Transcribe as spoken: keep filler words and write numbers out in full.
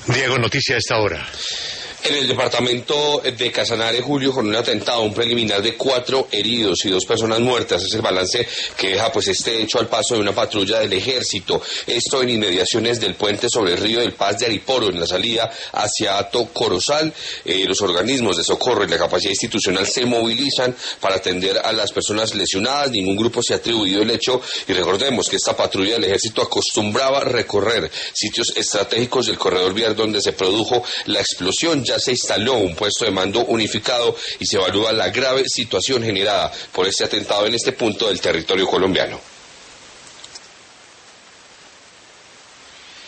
Diego, noticia a esta hora. En el departamento de Casanare, Julio, con un atentado, un preliminar de cuatro heridos y dos personas muertas. Es el balance que deja pues este hecho al paso de una patrulla del ejército. Esto en inmediaciones del puente sobre el río del Paz de Ariporo, en la salida hacia Hato Corozal. Eh, los organismos de socorro y la capacidad institucional se movilizan para atender a las personas lesionadas. Ningún grupo se ha atribuido el hecho y recordemos que esta patrulla del ejército acostumbraba recorrer sitios estratégicos del corredor vial donde se produjo la explosión. Ya se instaló un puesto de mando unificado y se evalúa la grave situación generada por este atentado en este punto del territorio colombiano.